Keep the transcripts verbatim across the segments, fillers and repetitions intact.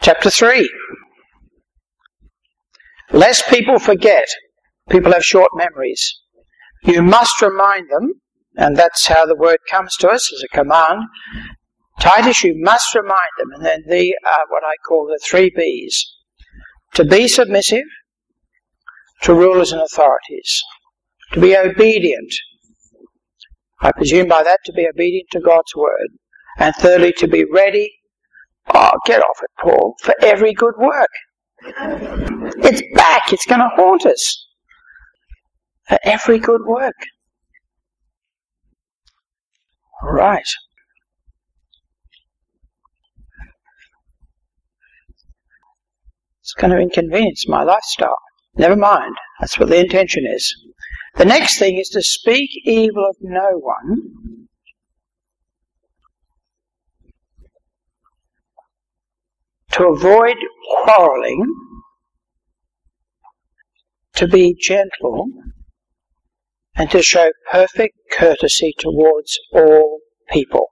Chapter three. Lest people forget. People have short memories. You must remind them, and that's how the word comes to us as a command. Titus, you must remind them, and then the are what I call the three B's. To be submissive to rulers and authorities. To be obedient. I presume by that to be obedient to God's word. And thirdly, to be ready, oh, get off it, Paul, for every good work. It's back, it's going to haunt us. For every good work. All right. It's going to inconvenience my lifestyle. Never mind. That's what the intention is. The next thing is to speak evil of no one. To avoid quarrelling. To be gentle. And to show perfect courtesy towards all people.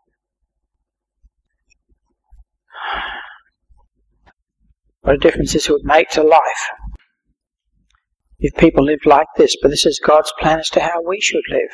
What a difference this would make to life if people lived like this. But this is God's plan as to how we should live.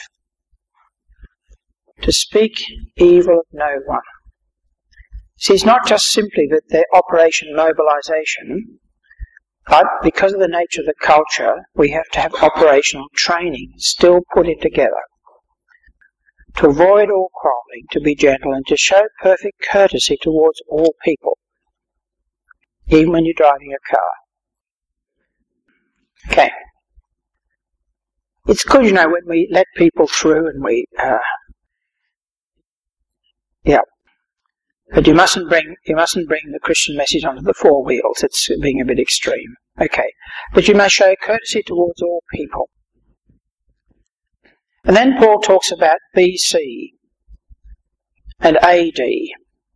To speak evil of no one. See, it's not just simply that the operation mobilization, but because of the nature of the culture, we have to have operational training still put in together. To avoid all quarrelling, to be gentle, and to show perfect courtesy towards all people. Even when you're driving a car. Okay. It's good, you know, when we let people through and we, uh, yeah. But you mustn't bring, you mustn't bring the Christian message onto the four wheels. It's being a bit extreme. Okay. But you must show courtesy towards all people. And then Paul talks about B C and A D.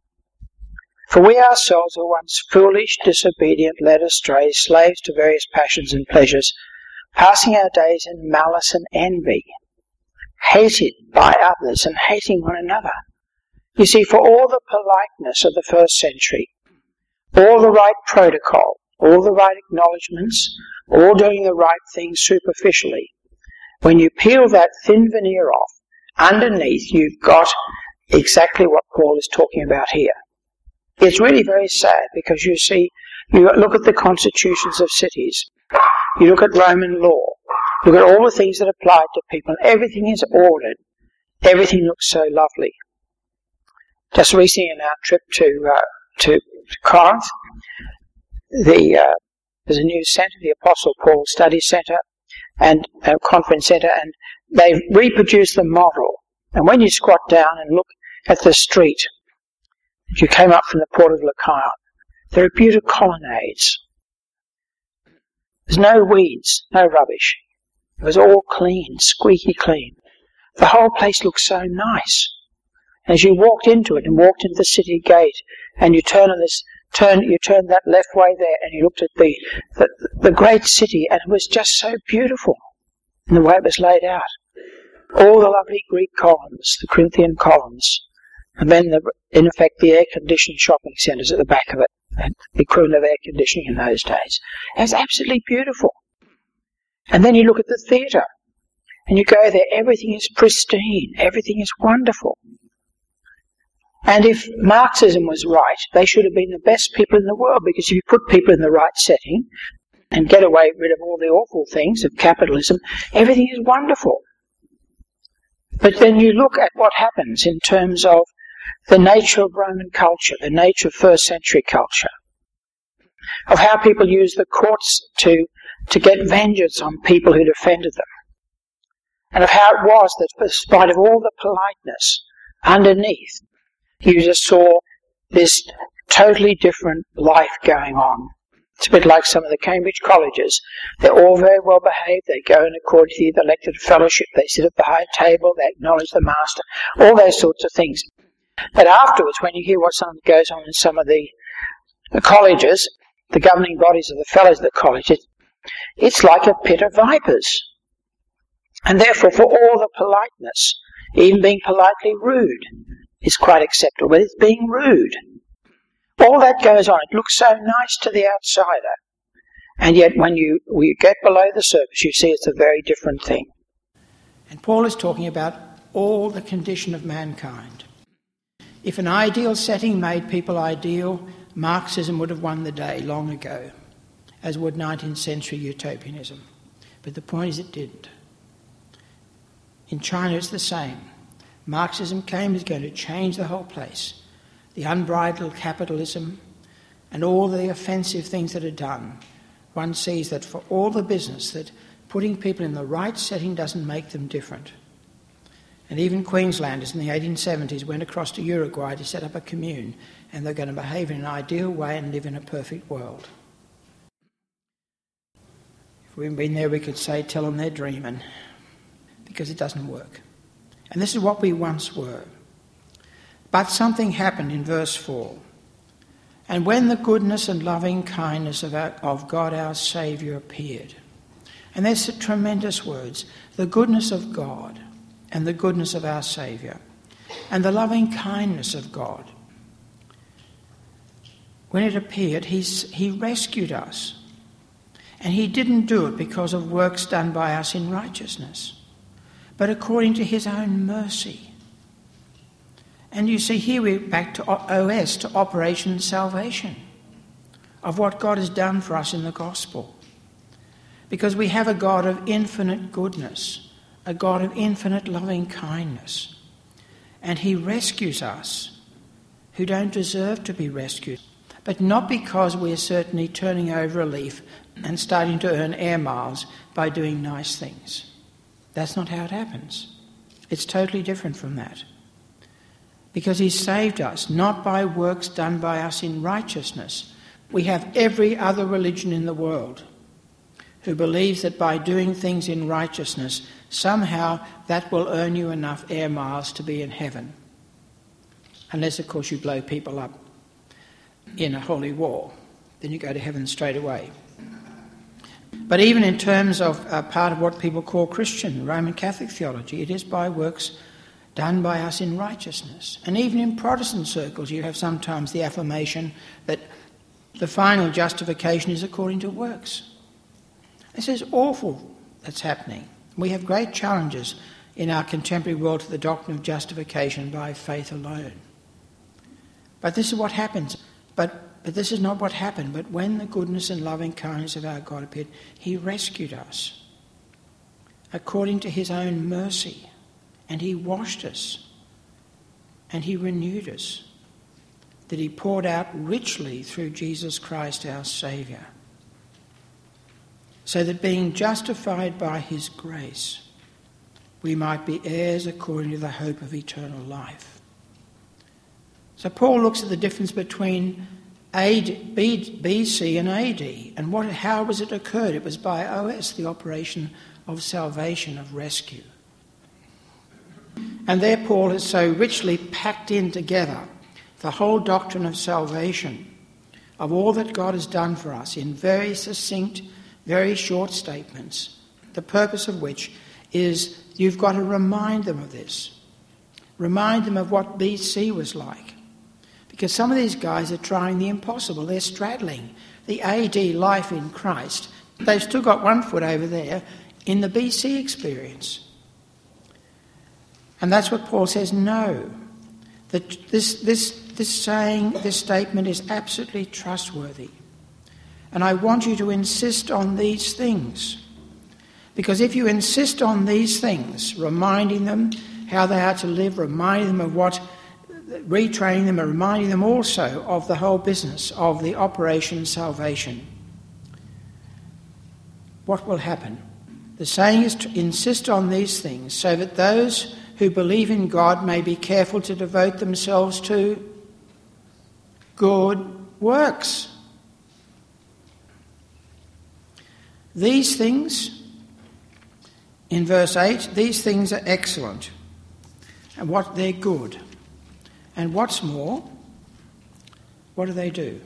For we ourselves were once foolish, disobedient, led astray, slaves to various passions and pleasures, passing our days in malice and envy, hated by others and hating one another. You see, for all the politeness of the first century, all the right protocol, all the right acknowledgements, all doing the right things superficially, when you peel that thin veneer off, underneath you've got exactly what Paul is talking about here. It's really very sad because you see, you look at the constitutions of cities, you look at Roman law, look at all the things that applied to people, and everything is ordered. Everything looks so lovely. Just recently in our trip to uh, to Corinth, the uh, there's a new centre, the Apostle Paul Study Centre and a conference centre, and they've reproduced the model. And when you squat down and look at the street, you came up from the port of Lycaon, there are beautiful colonnades. There's no weeds, no rubbish. It was all clean, squeaky clean. The whole place looked so nice. As you walked into it and walked into the city gate, and you turn on this, turn, you turned that left way there, and you looked at the, the the great city, and it was just so beautiful in the way it was laid out. All the lovely Greek columns, the Corinthian columns, and then the, in effect the air-conditioned shopping centres at the back of it, and the equivalent of air conditioning in those days. It was absolutely beautiful. And then you look at the theatre, and you go there, everything is pristine, everything is wonderful. And if Marxism was right, they should have been the best people in the world, because if you put people in the right setting and get away rid of all the awful things of capitalism, everything is wonderful. But then you look at what happens in terms of the nature of Roman culture, the nature of first century culture, of how people use the courts to, to get vengeance on people who'd offended them, and of how it was that, in spite of all the politeness, underneath, you just saw this totally different life going on. It's a bit like some of the Cambridge colleges. They're all very well behaved. They go in accordance to the elected fellowship. They sit at the high table. They acknowledge the master. All those sorts of things. But afterwards, when you hear what goes on in some of the, the colleges, the governing bodies of the fellows of the colleges, it's like a pit of vipers. And therefore, for all the politeness, even being politely rude is quite acceptable. But it's being rude. All that goes on. It looks so nice to the outsider. And yet when you, when you get below the surface, you see it's a very different thing. And Paul is talking about all the condition of mankind. If an ideal setting made people ideal, Marxism would have won the day long ago, as would nineteenth century utopianism. But the point is it didn't. In China it's the same. Marxism came, is going to change the whole place. The unbridled capitalism and all the offensive things that are done. One sees that for all the business, that putting people in the right setting doesn't make them different. And even Queenslanders in the eighteen seventies went across to Uruguay to set up a commune, and they're going to behave in an ideal way and live in a perfect world. If we'd been there, we could say, tell them they're dreaming, because it doesn't work. And this is what we once were. But something happened in verse four. And when the goodness and loving kindness of, our, of God our Saviour appeared. And there's the tremendous words. The goodness of God and the goodness of our Saviour. And the loving kindness of God. When it appeared, he's, he rescued us. And he didn't do it because of works done by us in righteousness, but according to his own mercy. And you see, here we're back to O S, to Operation Salvation, of what God has done for us in the gospel. Because we have a God of infinite goodness, a God of infinite loving kindness. And he rescues us who don't deserve to be rescued, but not because we're certainly turning over a leaf and starting to earn air miles by doing nice things. That's not how it happens. It's totally different from that. Because he saved us, not by works done by us in righteousness. We have every other religion in the world who believes that by doing things in righteousness, somehow that will earn you enough air miles to be in heaven. Unless, of course, you blow people up in a holy war. Then you go to heaven straight away. But even in terms of uh, part of what people call Christian, Roman Catholic theology, it is by works done by us in righteousness. And even in Protestant circles, you have sometimes the affirmation that the final justification is according to works. This is awful that's happening. We have great challenges in our contemporary world to the doctrine of justification by faith alone. But this is what happens. But, but this is not what happened. But when the goodness and loving kindness of our God appeared, he rescued us according to his own mercy. And he washed us, and he renewed us, that he poured out richly through Jesus Christ our Saviour, so that being justified by his grace, we might be heirs according to the hope of eternal life. So Paul looks at the difference between A D, B, B C and A D, and what, how was it occurred? It was by O S, the operation of salvation, of rescue. And there Paul has so richly packed in together the whole doctrine of salvation, of all that God has done for us in very succinct, very short statements, the purpose of which is you've got to remind them of this. Remind them of what B C was like. Because some of these guys are trying the impossible. They're straddling the A D life in Christ. They've still got one foot over there in the B C experience. And that's what Paul says, no. That this, this, this saying, this statement is absolutely trustworthy. And I want you to insist on these things. Because if you insist on these things, reminding them how they are to live, reminding them of what, retraining them, and reminding them also of the whole business of the Operation Salvation, what will happen? The saying is to insist on these things so that those who believe in God may be careful to devote themselves to good works. These things, in verse eight, these things are excellent, and what they're good. And what's more, what do they do?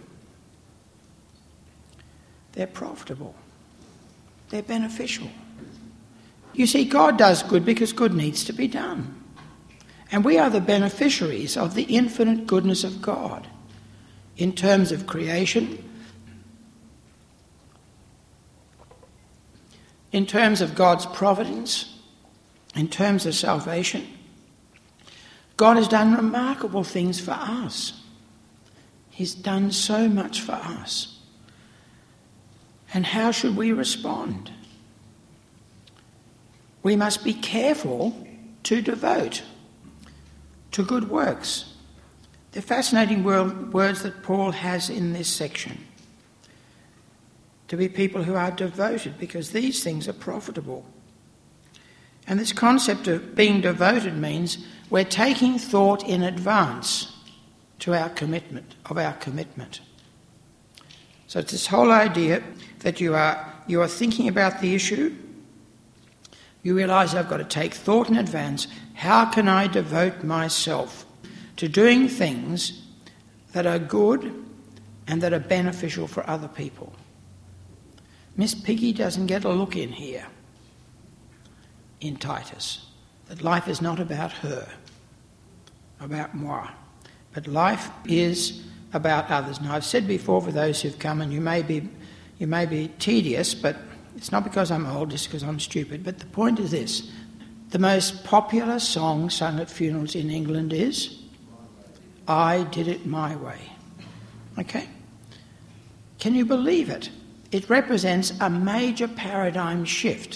They're profitable. They're beneficial. You see, God does good because good needs to be done. And we are the beneficiaries of the infinite goodness of God. in terms of creation, in terms of God's providence, in terms of salvation. God has done remarkable things for us. He's done so much for us. And how should we respond? We must be careful to devote to good works. The fascinating word, words that Paul has in this section. To be people who are devoted, because these things are profitable. And this concept of being devoted means we're taking thought in advance to our commitment, of our commitment. So it's this whole idea that you are you are thinking about the issue. You realise I've got to take thought in advance. How can I devote myself to doing things that are good and that are beneficial for other people? Miss Piggy doesn't get a look in here, in Titus, that life is not about her, about moi, but life is about others. Now, I've said before, for those who've come, and you may be, you may be tedious, but it's not because I'm old, it's because I'm stupid. But the point is this: the most popular song sung at funerals in England is "I Did It My Way." Okay? Can you believe it? It represents a major paradigm shift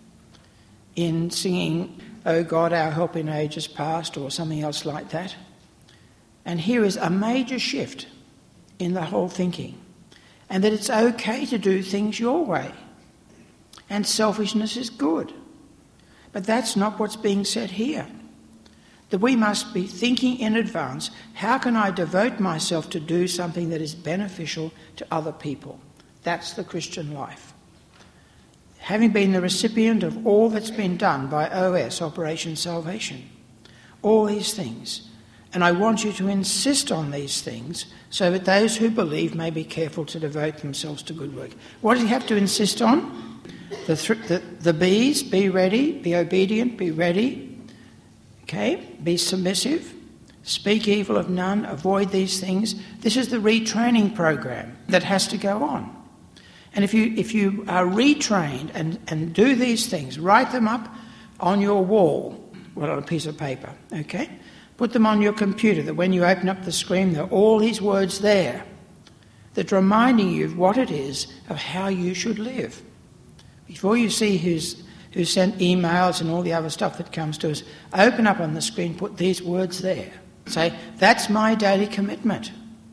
in singing "O God, our help in ages past," or something else like that. And here is a major shift in the whole thinking, and that it's okay to do things your way, and selfishness is good. But that's not what's being said here. That we must be thinking in advance, how can I devote myself to do something that is beneficial to other people? That's the Christian life. Having been the recipient of all that's been done by O S, Operation Salvation, all these things, and I want you to insist on these things so that those who believe may be careful to devote themselves to good work. What does he have to insist on? The, th- the, the B's, be ready, be obedient, be ready, okay, be submissive, speak evil of none, avoid these things. This is the retraining program that has to go on. And if you if you are retrained and, and do these things, write them up on your wall, well, on a piece of paper, okay? Put them on your computer, that when you open up the screen, there are all these words there that are reminding you of what it is, of how you should live. Before you see who's, who sent emails and all the other stuff that comes to us, open up on the screen, put these words there. Say, that's my daily commitment.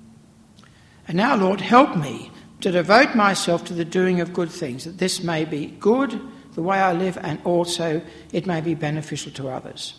And now, Lord, help me to devote myself to the doing of good things, that this may be good, the way I live, and also it may be beneficial to others.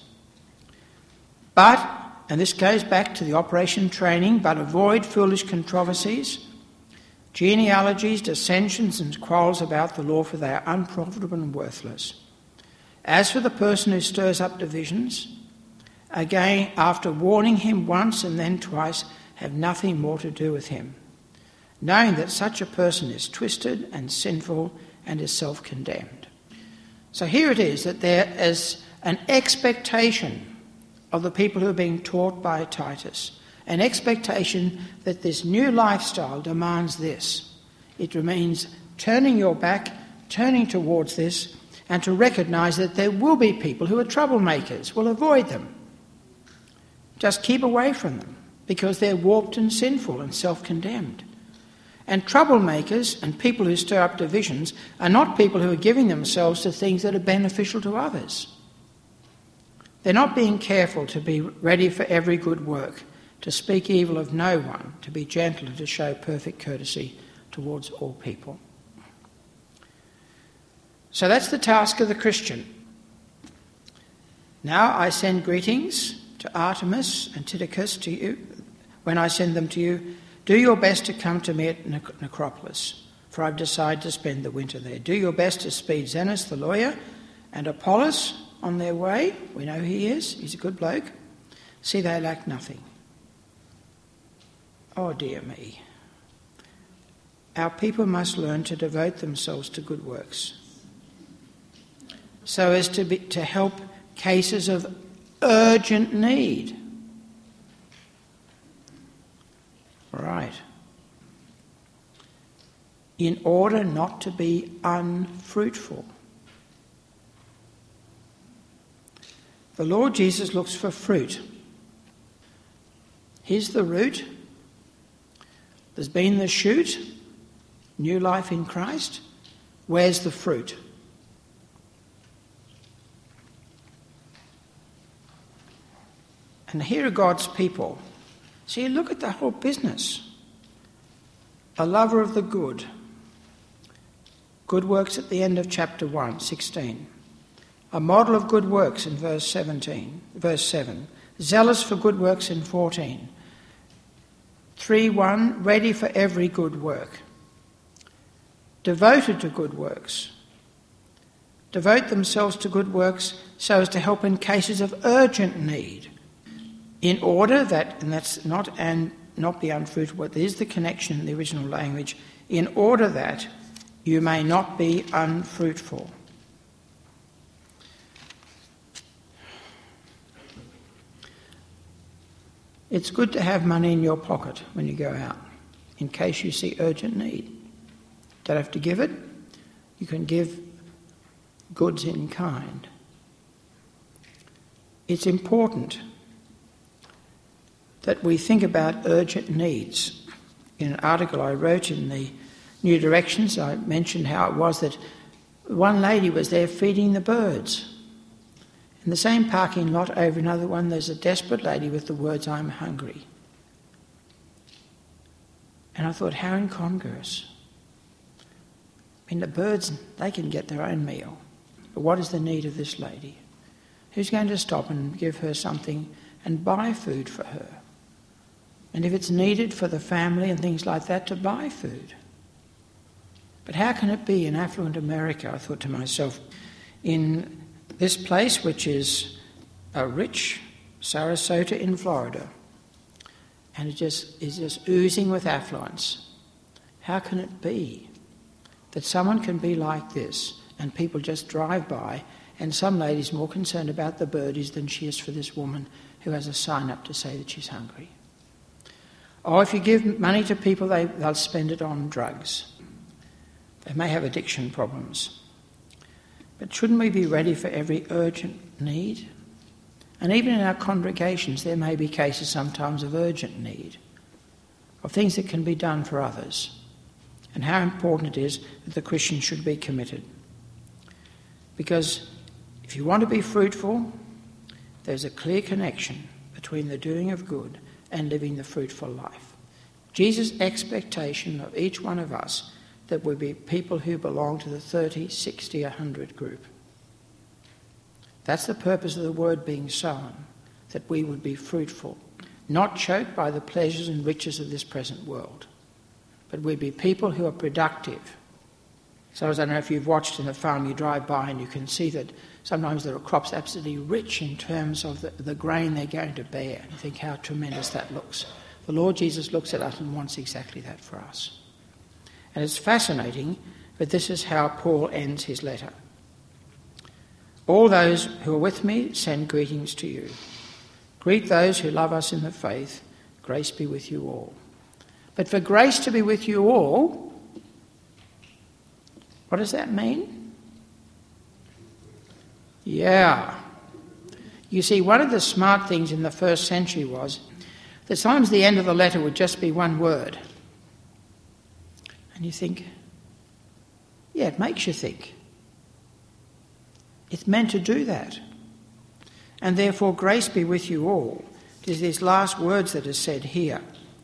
But, and this goes back to the operation training, but avoid foolish controversies, genealogies, dissensions and quarrels about the law, for they are unprofitable and worthless. As for the person who stirs up divisions, again, after warning him once and then twice, have nothing more to do with him, knowing that such a person is twisted and sinful and is self-condemned. So here it is that there is an expectation of the people who are being taught by Titus, an expectation that this new lifestyle demands this. It means turning your back, turning towards this, and to recognise that there will be people who are troublemakers. We'll avoid them. Just keep away from them, because they're warped and sinful and self-condemned. And troublemakers and people who stir up divisions are not people who are giving themselves to things that are beneficial to others. They're not being careful to be ready for every good work, to speak evil of no one, to be gentle and to show perfect courtesy towards all people. So that's the task of the Christian. Now I send greetings to Artemis and Tychicus to you. When I send them to you, do your best to come to me at Nicopolis, for I've decided to spend the winter there. Do your best to speed Zenas the lawyer and Apollos on their way. We know he is. He's a good bloke. See, they lack nothing. Oh, dear me. Our people must learn to devote themselves to good works, so as to be, to help cases of urgent need. Right. In order not to be unfruitful. The Lord Jesus looks for fruit. Here's the root. There's been the shoot, new life in Christ. Where's the fruit? And here are God's people. See, look at the whole business. A lover of the good. Good works at the end of chapter one, sixteen. A model of good works in verse seventeen, verse seven. Zealous for good works in fourteen. three one, ready for every good work. Devoted to good works. Devote themselves to good works so as to help in cases of urgent need. In order that, and that's not and not be unfruitful, but there's the connection in the original language, in order that you may not be unfruitful. It's good to have money in your pocket when you go out, in case you see urgent need. Don't have to give it. You can give goods in kind. It's important that we think about urgent needs. In an article I wrote in the New Directions, I mentioned how it was that one lady was there feeding the birds. In the same parking lot over another one, there's a desperate lady with the words, "I'm hungry." And I thought, how incongruous. I mean, the birds, they can get their own meal. But what is the need of this lady? Who's going to stop and give her something and buy food for her? And if it's needed for the family and things like that, to buy food. But how can it be in affluent America, I thought to myself, in this place which is a rich Sarasota in Florida, and it just is just oozing with affluence, how can it be that someone can be like this and people just drive by and some lady's more concerned about the birdies than she is for this woman who has a sign up to say that she's hungry? Or if you give money to people, they, they'll spend it on drugs. They may have addiction problems. But shouldn't we be ready for every urgent need? And even in our congregations, there may be cases sometimes of urgent need, of things that can be done for others, and how important it is that the Christian should be committed. Because if you want to be fruitful, there's a clear connection between the doing of good and living the fruitful life. Jesus' expectation of each one of us that we be people who belong to the thirty, sixty, one hundred group. That's the purpose of the word being sown, that we would be fruitful, not choked by the pleasures and riches of this present world, but we be people who are productive. So as I don't know if you've watched in the farm, you drive by and you can see that sometimes there are crops absolutely rich in terms of the, the grain they're going to bear. And you think how tremendous that looks. The Lord Jesus looks at us and wants exactly that for us. And it's fascinating, but this is how Paul ends his letter. All those who are with me send greetings to you. Greet those who love us in the faith. Grace be with you all. But for grace to be with you all, what does that mean? Yeah. You see, one of the smart things in the first century was that sometimes the end of the letter would just be one word. And you think, yeah, it makes you think. It's meant to do that. And therefore, grace be with you all. There's these last words that are said here.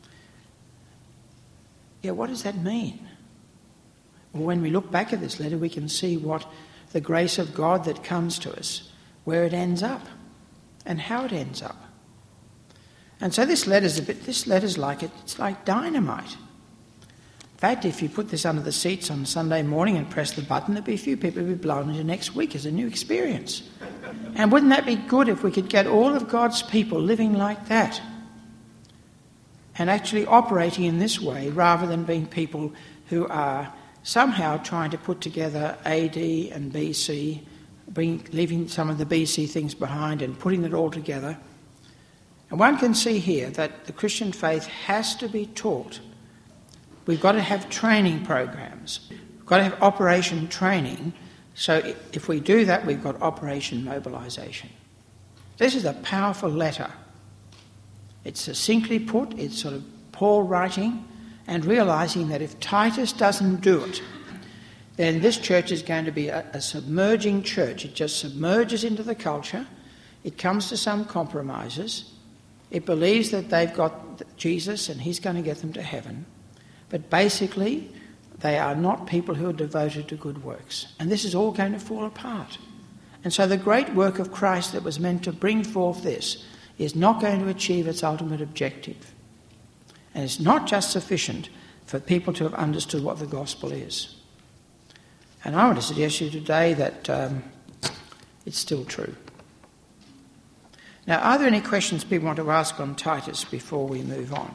Yeah, what does that mean? Well, when we look back at this letter, we can see what the grace of God that comes to us, where it ends up, and how it ends up. And so this letter's a bit. This letter's like it. It's like dynamite. In fact, if you put this under the seats on Sunday morning and press the button, there'd be a few people who'd be blown into next week as a new experience. And wouldn't that be good if we could get all of God's people living like that? And actually operating in this way, rather than being people who are somehow trying to put together A D and B C, bring, leaving some of the B C things behind and putting it all together. And one can see here that the Christian faith has to be taught. We've got to have training programs. We've got to have operation training. So if we do that, we've got operation mobilisation. This is a powerful letter. It's succinctly put, it's sort of Paul writing and realising that if Titus doesn't do it, then this church is going to be a, a submerging church. It just submerges into the culture. It comes to some compromises. It believes that they've got Jesus and he's going to get them to heaven. But basically, they are not people who are devoted to good works. And this is all going to fall apart. And so the great work of Christ that was meant to bring forth this is not going to achieve its ultimate objective. And it's not just sufficient for people to have understood what the gospel is. And I want to suggest to you today that um, it's still true. Now, are there any questions people want to ask on Titus before we move on?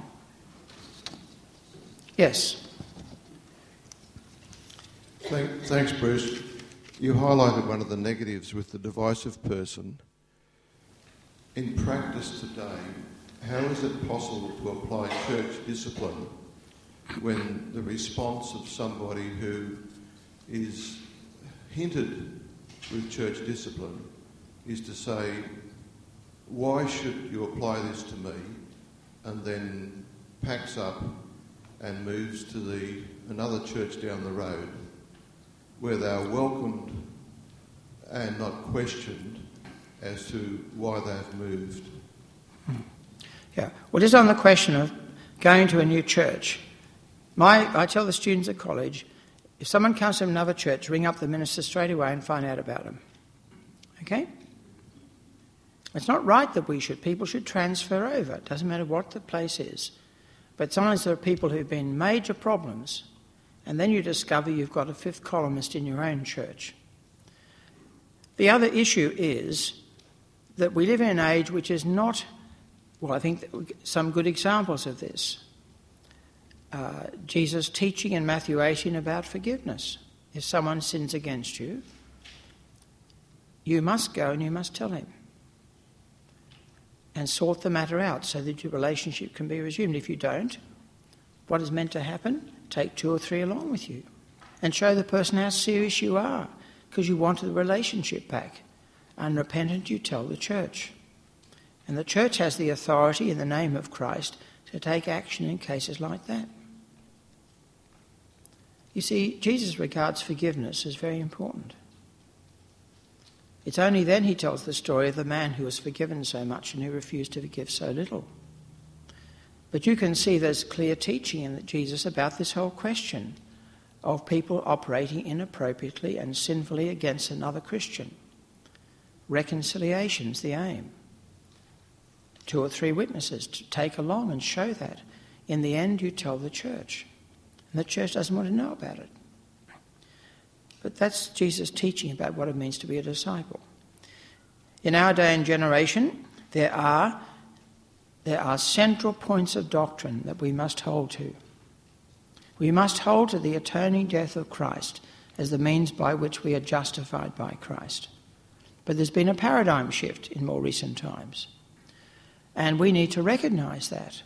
Yes. Thanks, Bruce. You highlighted one of the negatives with the divisive person. In practice today, how is it possible to apply church discipline when the response of somebody who is hinted with church discipline is to say, why should you apply this to me, and then packs up and moves to the another church down the road where they are welcomed and not questioned as to why they've moved? Yeah, well, just on the question of going to a new church, my I tell the students at college, if someone comes from another church, ring up the minister straight away and find out about them. Okay? It's not right that we should. People should transfer over. It doesn't matter what the place is. But sometimes there are people who've been major problems, and then you discover you've got a fifth columnist in your own church. The other issue is that we live in an age which is not, well, I think some good examples of this. Uh, Jesus' teaching in Matthew eighteen about forgiveness. If someone sins against you, you must go and you must tell him and sort the matter out so that your relationship can be resumed. If you don't, what is meant to happen? Take two or three along with you and show the person how serious you are because you want the relationship back. Unrepentant, you tell the church. And the church has the authority in the name of Christ to take action in cases like that. You see, Jesus regards forgiveness as very important. It's only then he tells the story of the man who was forgiven so much and who refused to forgive so little. But you can see there's clear teaching in Jesus about this whole question of people operating inappropriately and sinfully against another Christian. Reconciliation's the aim. Two or three witnesses to take along and show that. In the end, you tell the church. And the church doesn't want to know about it. But that's Jesus' teaching about what it means to be a disciple. In our day and generation, there are, there are central points of doctrine that we must hold to. We must hold to the atoning death of Christ as the means by which we are justified by Christ. But there's been a paradigm shift in more recent times. And we need to recognise that.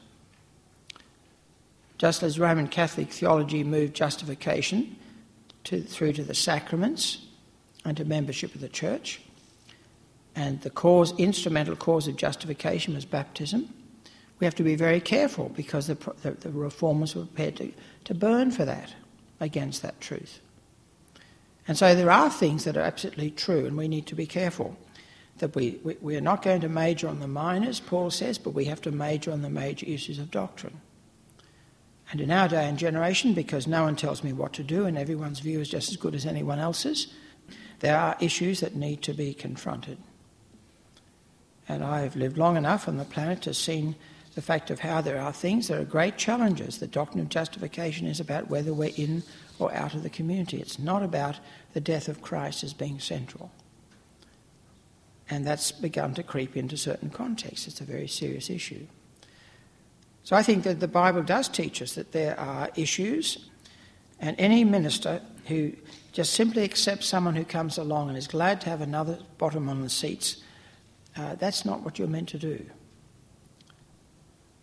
Just as Roman Catholic theology moved justification to, through to the sacraments and to membership of the church, and the cause, instrumental cause of justification was baptism, we have to be very careful because the, the, the reformers were prepared to, to burn for that, against that truth. And so there are things that are absolutely true, and we need to be careful that we, we, we are not going to major on the minors, Paul says, but we have to major on the major issues of doctrine. And in our day and generation, because no one tells me what to do and everyone's view is just as good as anyone else's, there are issues that need to be confronted. And I've lived long enough on the planet to have seen the fact of how there are things that are great challenges. The doctrine of justification is about whether we're in or out of the community. It's not about the death of Christ as being central. And that's begun to creep into certain contexts. It's a very serious issue. So I think that the Bible does teach us that there are issues, and any minister who just simply accepts someone who comes along and is glad to have another bottom on the seats, uh, that's not what you're meant to do.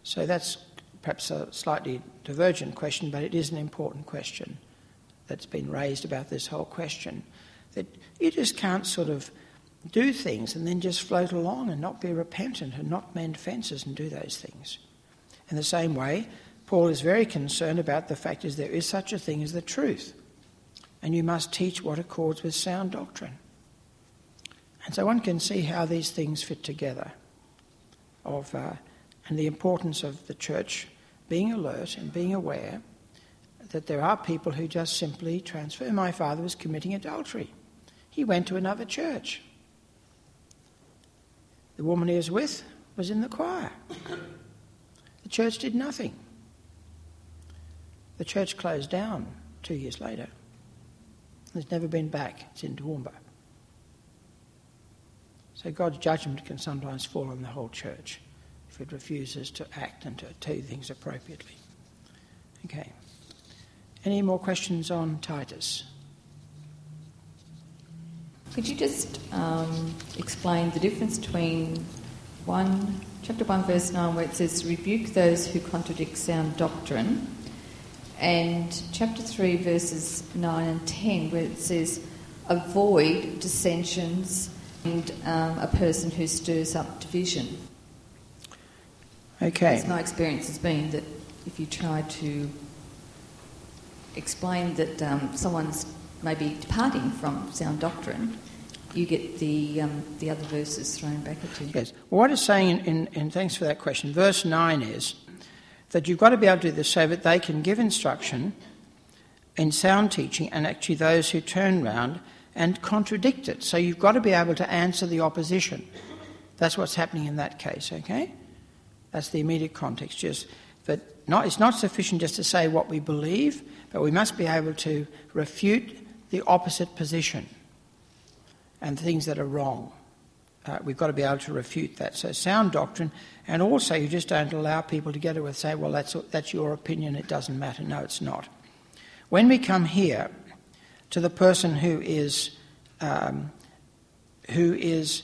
So that's perhaps a slightly divergent question, but it is an important question that's been raised about this whole question. That you just can't sort of do things and then just float along and not be repentant and not mend fences and do those things. In the same way, Paul is very concerned about the fact is there is such a thing as the truth, and you must teach what accords with sound doctrine. And so one can see how these things fit together, of uh, and the importance of the church being alert and being aware that there are people who just simply transfer. My father was committing adultery. He went to another church. The woman he was with was in the choir. The church did nothing. The church closed down two years later. It's never been back. It's in Toowoomba. So God's judgment can sometimes fall on the whole church if it refuses to act and to do things appropriately. Okay. Any more questions on Titus? Could you just um, explain the difference between one, chapter one, verse nine, where it says, rebuke those who contradict sound doctrine, and chapter three, verses nine and ten, where it says, avoid dissensions and um, a person who stirs up division? Okay. Because my experience has been that if you try to explain that um, someone's maybe departing from sound doctrine, you get the um, the other verses thrown back at you. Yes. Well, what it's saying, in, in, in thanks for that question, verse nine is that you've got to be able to do this so that they can give instruction in sound teaching and actually those who turn round and contradict it. So you've got to be able to answer the opposition. That's what's happening in that case, okay? That's the immediate context. Just that not, it's not sufficient just to say what we believe, but we must be able to refute the opposite position and things that are wrong. Uh, we've got to be able to refute that. So sound doctrine, and also you just don't allow people to get away and say, well, that's that's your opinion, it doesn't matter. No, it's not. When we come here to the person who is um, who is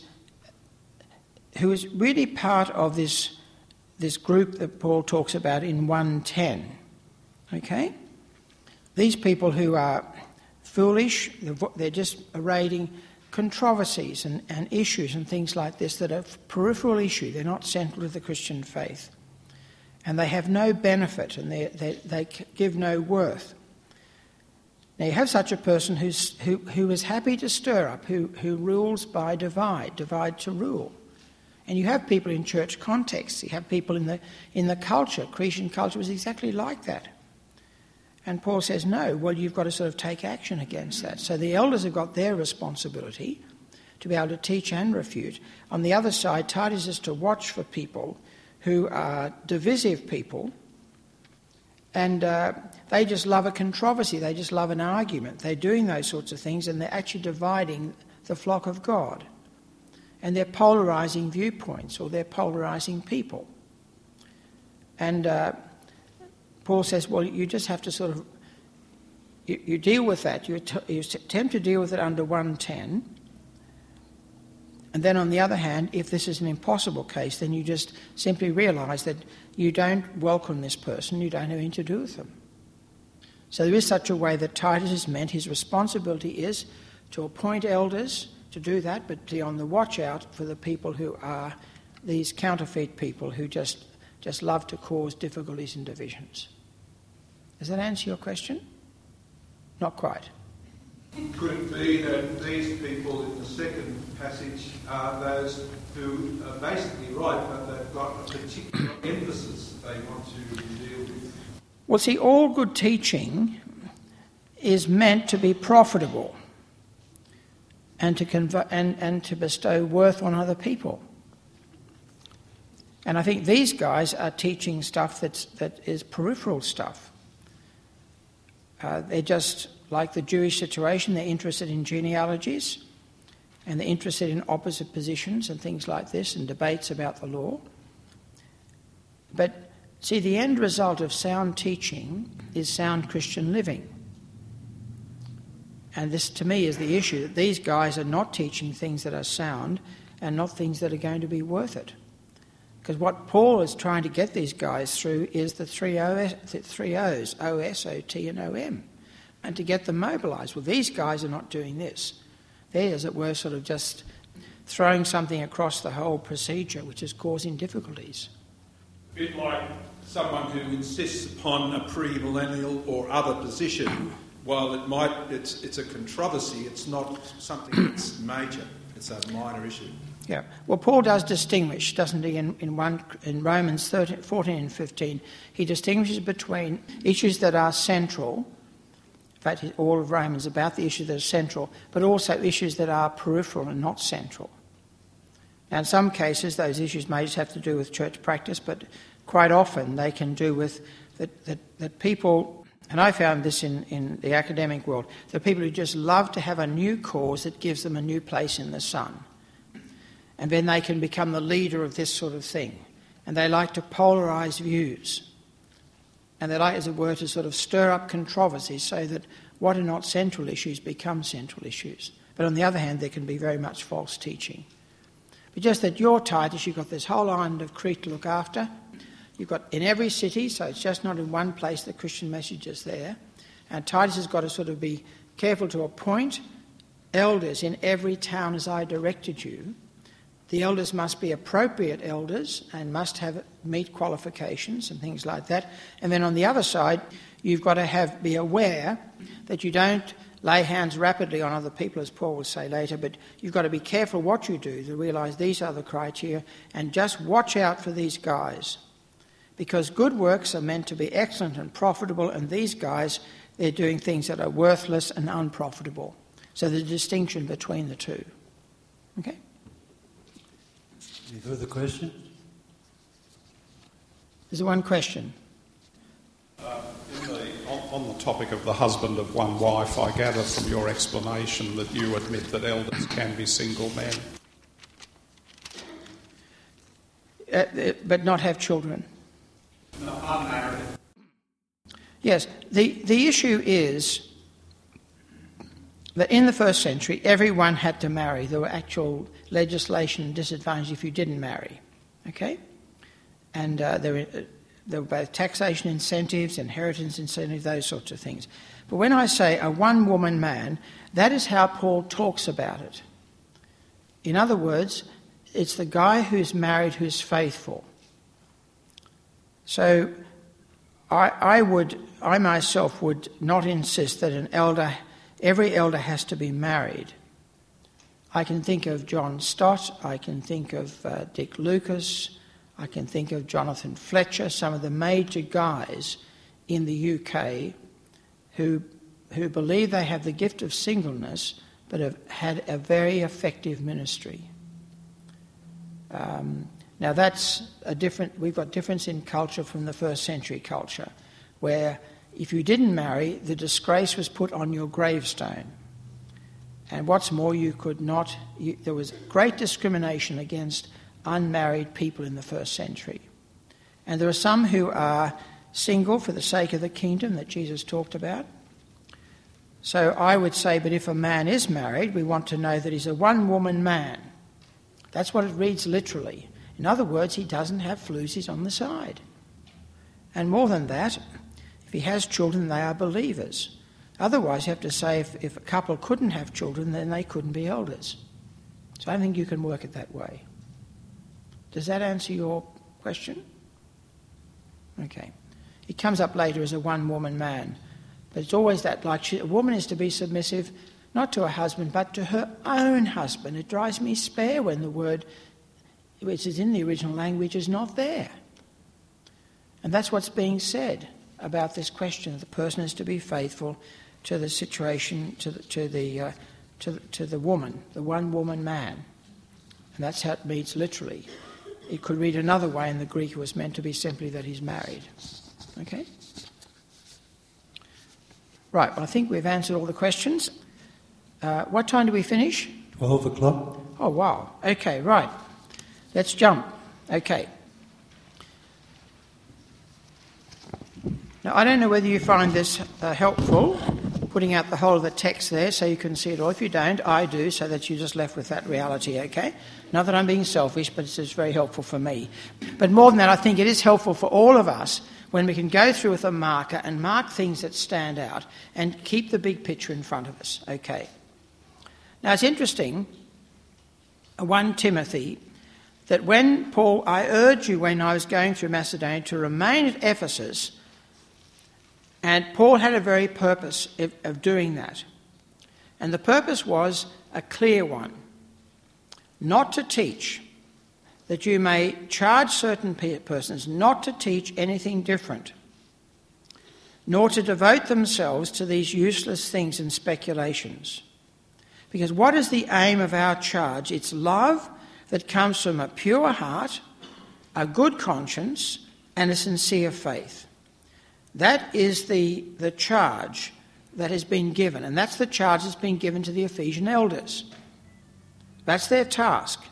who is really part of this this group that Paul talks about in one ten, okay? These people who are foolish, they're just raiding controversies and, and issues and things like this that are peripheral issue. They're not central to the Christian faith. And they have no benefit and they, they, they give no worth. Now you have such a person who's, who, who is happy to stir up, who, who rules by divide, divide to rule. And you have people in church contexts, you have people in the in the culture. Cretan culture was exactly like that. And Paul says, no, well, you've got to sort of take action against that. So the elders have got their responsibility to be able to teach and refute. On the other side, Titus is to watch for people who are divisive people, and uh, they just love a controversy, they just love an argument. They're doing those sorts of things, and they're actually dividing the flock of God. And they're polarising viewpoints, or they're polarising people. And uh, Paul says, well, you just have to sort of, you, you deal with that. You, t- you attempt to deal with it under one ten. And then on the other hand, if this is an impossible case, then you just simply realise that you don't welcome this person, you don't have anything to do with them. So there is such a way that Titus is meant, his responsibility is to appoint elders to do that, but to be on the watch out for the people who are these counterfeit people who just just love to cause difficulties and divisions. Does that answer your question? Not quite. Could it be that these people in the second passage are those who are basically right, but they've got a particular emphasis they want to deal with? Well, see, all good teaching is meant to be profitable and to conver- and, and to bestow worth on other people. And I think these guys are teaching stuff that's, that is peripheral stuff. Uh, they're just like the Jewish situation, they're interested in genealogies and they're interested in opposite positions and things like this and debates about the law. But see, the end result of sound teaching is sound Christian living. And this, to me, is the issue, that these guys are not teaching things that are sound and not things that are going to be worth it. Because what Paul is trying to get these guys through is the three, O S, the three O's, O S, O T and O M, and to get them mobilised. Well, these guys are not doing this. They're, as it were, sort of just throwing something across the whole procedure, which is causing difficulties. A bit like someone who insists upon a pre-millennial or other position, while it might, it's, it's a controversy, it's not something that's major, it's a minor issue. Yeah. Well, Paul does distinguish, doesn't he, in, in, one, in Romans thirteen, fourteen and fifteen. He distinguishes between issues that are central, in fact, all of Romans about the issues that are central, but also issues that are peripheral and not central. Now, in some cases, those issues may just have to do with church practice, but quite often they can do with that, that, that people, and I found this in, in the academic world, there are people who just love to have a new cause that gives them a new place in the sun. And then they can become the leader of this sort of thing. And they like to polarise views. And they like, as it were, to sort of stir up controversies so that what are not central issues become central issues. But on the other hand, there can be very much false teaching. But just that you're Titus, you've got this whole island of Crete to look after. You've got in every city, so it's just not in one place the Christian message is there. And Titus has got to sort of be careful to appoint elders in every town as I directed you. The elders must be appropriate elders and must have meet qualifications and things like that. And then on the other side, you've got to have be aware that you don't lay hands rapidly on other people, as Paul will say later, but you've got to be careful what you do to realise these are the criteria, and just watch out for these guys. Because good works are meant to be excellent and profitable, and these guys, they're doing things that are worthless and unprofitable. So the distinction between the two. Okay? Any further questions? There's one question. Uh, in the, on, on the topic of the husband of one wife, I gather from your explanation that you admit that elders can be single men. Uh, but not have children. No, unmarried. Yes, the, the issue is that in the first century, everyone had to marry. There were actual legislation and disadvantages if you didn't marry. Okay? And uh, there, were, uh, there were both taxation incentives, inheritance incentives, those sorts of things. But when I say a one-woman man, that is how Paul talks about it. In other words, it's the guy who's married who's faithful. So I, I would, I myself would not insist that an elder, every elder has to be married. I can think of John Stott, I can think of uh, Dick Lucas, I can think of Jonathan Fletcher, some of the major guys in the U K who who believe they have the gift of singleness but have had a very effective ministry. Um, now that's a different, we've got difference in culture from the first century culture, where if you didn't marry, the disgrace was put on your gravestone. And what's more, you could not, you, there was great discrimination against unmarried people in the first century. And there are some who are single for the sake of the kingdom that Jesus talked about. So I would say, but if a man is married, we want to know that he's a one-woman man. That's what it reads literally. In other words, he doesn't have floozies on the side. And more than that, if he has children, they are believers. Otherwise, you have to say if, if a couple couldn't have children, then they couldn't be elders. So I think you can work it that way. Does that answer your question? Okay. It comes up later as a one-woman man. But it's always that, like she, a woman is to be submissive, not to her husband, but to her own husband. It drives me spare when the word, which is in the original language, is not there. And that's what's being said about this question. The person is to be faithful to the situation, to the, to the, uh, to the, to the woman, the one-woman man. And that's how it reads literally. It could read another way in the Greek. It was meant to be simply that he's married. Okay? Right, well, I think we've answered all the questions. Uh, what time do we finish? Twelve o'clock. Oh, wow. Okay, right. Let's jump. Okay. Now, I don't know whether you find this uh, helpful, putting out the whole of the text there so you can see it all. If you don't, I do, so that you're just left with that reality, okay? Not that I'm being selfish, but it's just very helpful for me. But more than that, I think it is helpful for all of us when we can go through with a marker and mark things that stand out and keep the big picture in front of us, okay? Now, it's interesting, First Timothy, that when Paul, I urged you when I was going through Macedonia to remain at Ephesus, and Paul had a very purpose of, of doing that. And the purpose was a clear one. Not to teach, that you may charge certain persons not to teach anything different, nor to devote themselves to these useless things and speculations. Because what is the aim of our charge? It's love that comes from a pure heart, a good conscience, and a sincere faith. That is the, the charge that has been given, and that's the charge that's been given to the Ephesian elders. That's their task.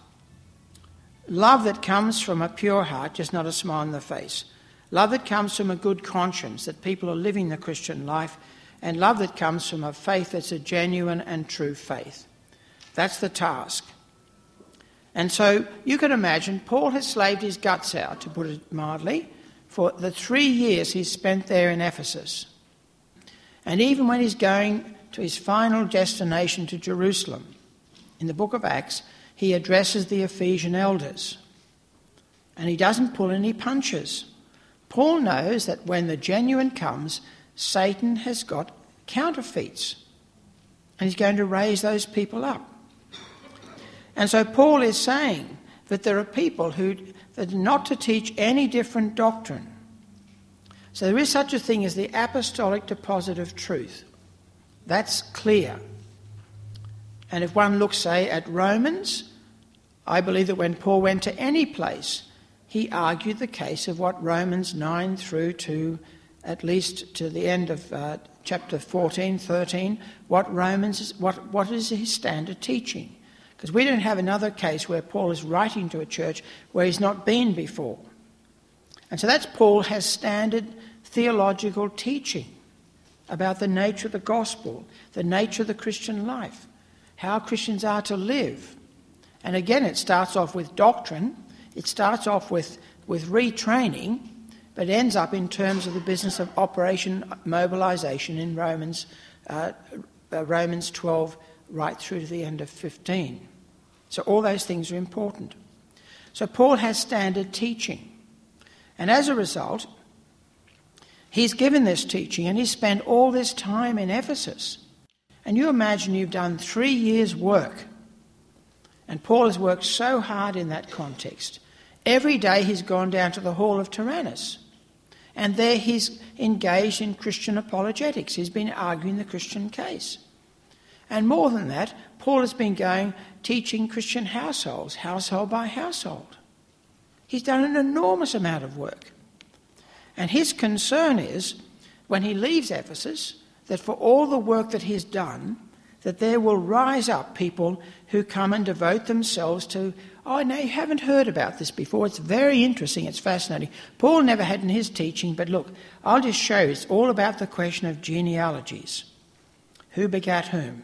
Love that comes from a pure heart, just not a smile on the face. Love that comes from a good conscience, that people are living the Christian life, and love that comes from a faith that's a genuine and true faith. That's the task. And so you can imagine Paul has slaved his guts out, to put it mildly, for the three years he's spent there in Ephesus. And even when he's going to his final destination to Jerusalem, in the book of Acts, he addresses the Ephesian elders. And he doesn't pull any punches. Paul knows that when the genuine comes, Satan has got counterfeits. And he's going to raise those people up. And so Paul is saying that there are people who that are not to teach any different doctrine. So there is such a thing as the apostolic deposit of truth. That's clear. And if one looks, say, at Romans, I believe that when Paul went to any place, he argued the case of what Romans nine through to at least to the end of uh, chapter fourteen, thirteen, what Romans is, what, what is his standard teaching. Because we don't have another case where Paul is writing to a church where he's not been before. And so that's Paul has standard theological teaching about the nature of the gospel, the nature of the Christian life, how Christians are to live. And again, it starts off with doctrine, it starts off with, with retraining, but it ends up in terms of the business of operation mobilization in Romans, uh, Romans twelve, right through to the end of fifteen. So all those things are important. So Paul has standard teaching. And as a result, he's given this teaching and he's spent all this time in Ephesus. And you imagine you've done three years' work. And Paul has worked so hard in that context. Every day he's gone down to the hall of Tyrannus. And there he's engaged in Christian apologetics. He's been arguing the Christian case. And more than that, Paul has been going teaching Christian households, household by household. He's done an enormous amount of work. And his concern is, when he leaves Ephesus, that for all the work that he's done, that there will rise up people who come and devote themselves to, oh, no, you haven't heard about this before. It's very interesting. It's fascinating. Paul never had in his teaching, but look, I'll just show you. It's all about the question of genealogies. Who begat whom?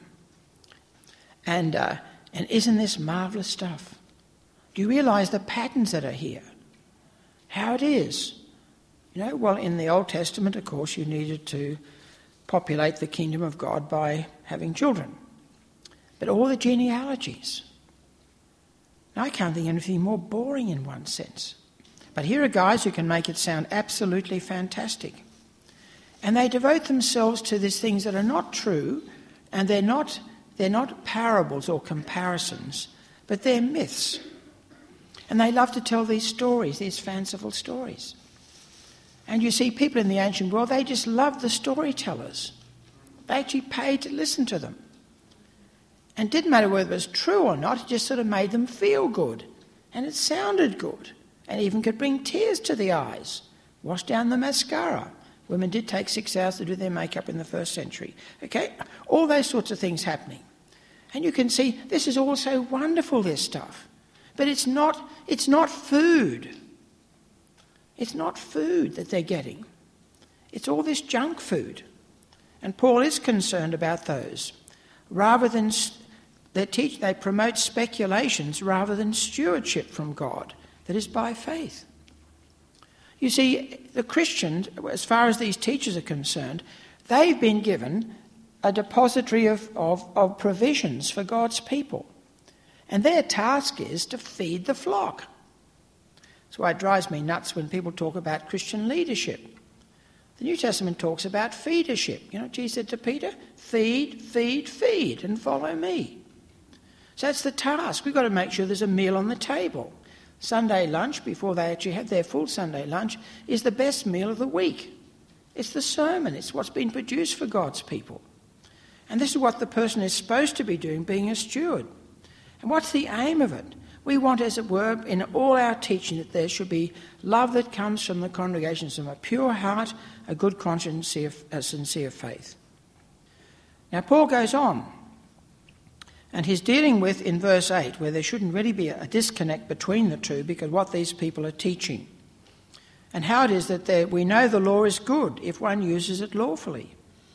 And, uh, and isn't this marvellous stuff? Do you realise the patterns that are here? How it is? You know, well, in the Old Testament, of course, you needed to populate the kingdom of God by having children. But all the genealogies. Now, I can't think of anything more boring in one sense. But here are guys who can make it sound absolutely fantastic. And they devote themselves to these things that are not true, and they're not, they're not parables or comparisons, but they're myths. And they love to tell these stories, these fanciful stories. And you see people in the ancient world, they just loved the storytellers. They actually paid to listen to them. And it didn't matter whether it was true or not, it just sort of made them feel good. And it sounded good. And even could bring tears to the eyes. Wash down the mascara. Women did take six hours to do their makeup in the first century. Okay? All those sorts of things happening. And you can see this is all so wonderful, this stuff. But it's not, it's not food. It's not food that they're getting. It's all this junk food. And Paul is concerned about those. Rather than they teach, they promote speculations rather than stewardship from God that is by faith. You see, the Christians, as far as these teachers are concerned, they've been given a depository of, of, of provisions for God's people. And their task is to feed the flock. That's why it drives me nuts when people talk about Christian leadership. The New Testament talks about feedership. You know what Jesus said to Peter? Feed, feed, feed, and follow me. So that's the task. We've got to make sure there's a meal on the table. Sunday lunch, before they actually have their full Sunday lunch, is the best meal of the week. It's the sermon. It's what's been produced for God's people. And this is what the person is supposed to be doing, being a steward. And what's the aim of it? We want, as it were, in all our teaching, that there should be love that comes from the congregation, from a pure heart, a good conscience, a sincere faith. Now, Paul goes on, and he's dealing with, in verse eight, where there shouldn't really be a disconnect between the two, because what these people are teaching, and how it is that we know the law is good if one uses it lawfully.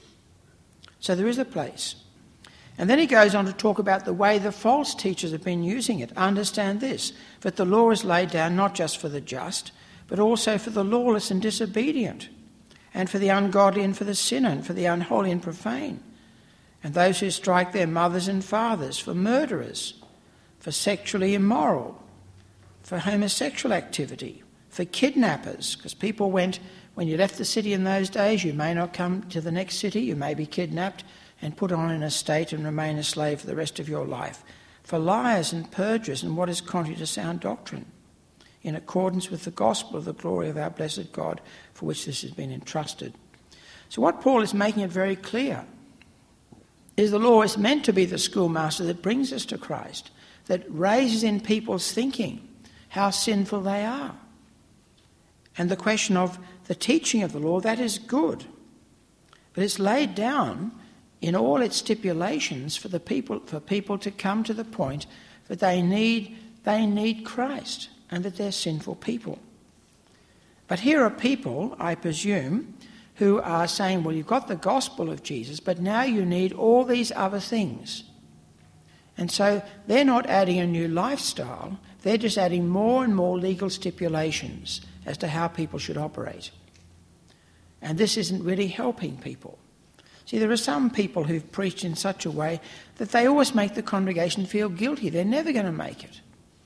So there is a place. And then he goes on to talk about the way the false teachers have been using it. Understand this, that the law is laid down not just for the just, but also for the lawless and disobedient, and for the ungodly and for the sinner, and for the unholy and profane, and those who strike their mothers and fathers, for murderers, for sexually immoral, for homosexual activity, for kidnappers, because people went, when you left the city in those days, you may not come to the next city, you may be kidnapped and put on an estate and remain a slave for the rest of your life, for liars and perjurers and what is contrary to sound doctrine, in accordance with the gospel of the glory of our blessed God, for which this has been entrusted. So what Paul is making it very clear is the law is meant to be the schoolmaster that brings us to Christ, that raises in people's thinking how sinful they are. And the question of the teaching of the law, that is good. But it's laid down in all its stipulations for the people, for people to come to the point that they need, they need Christ and that they're sinful people. But here are people, I presume, who are saying, well, you've got the gospel of Jesus, but now you need all these other things. And so they're not adding a new lifestyle, they're just adding more and more legal stipulations as to how people should operate. And this isn't really helping people. See, there are some people who've preached in such a way that they always make the congregation feel guilty. They're never going to make it.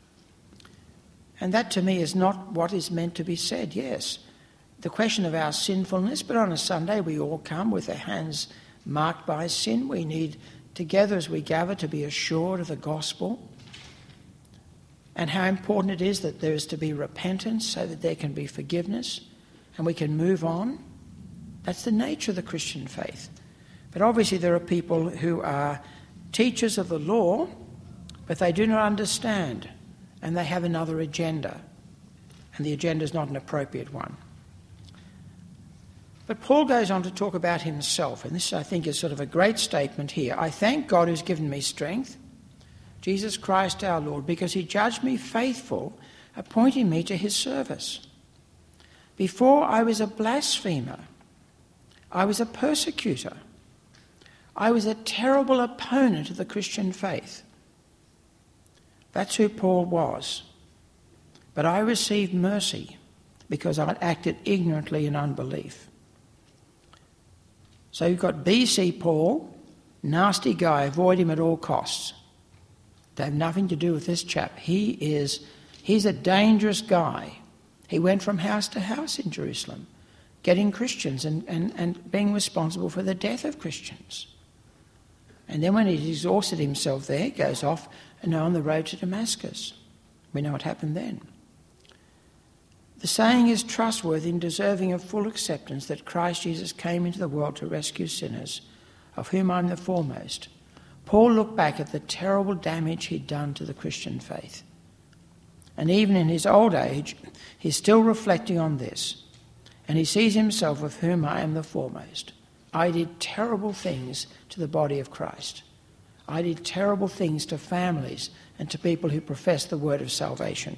And that to me is not what is meant to be said, yes. The question of our sinfulness, but on a Sunday we all come with our hands marked by sin. We need together as we gather to be assured of the gospel and how important it is that there is to be repentance so that there can be forgiveness and we can move on. That's the nature of the Christian faith. But obviously there are people who are teachers of the law, but they do not understand and they have another agenda. And the agenda is not an appropriate one. But Paul goes on to talk about himself, and this I think is sort of a great statement here. I thank God who's given me strength, Jesus Christ our Lord, because he judged me faithful, appointing me to his service. Before I was a blasphemer, I was a persecutor. I was a terrible opponent of the Christian faith. That's who Paul was. But I received mercy because I'd acted ignorantly in unbelief. So you've got B C Paul, nasty guy, avoid him at all costs. They have nothing to do with this chap. He is, he's a dangerous guy. He went from house to house in Jerusalem, getting Christians and, and, and being responsible for the death of Christians. And then when he's exhausted himself there, he goes off and on the road to Damascus. We know what happened then. The saying is trustworthy and deserving of full acceptance that Christ Jesus came into the world to rescue sinners, of whom I'm the foremost. Paul looked back at the terrible damage he'd done to the Christian faith. And even in his old age, he's still reflecting on this. And he sees himself of whom I am the foremost. I did terrible things to the body of Christ. I did terrible things to families and to people who profess the word of salvation.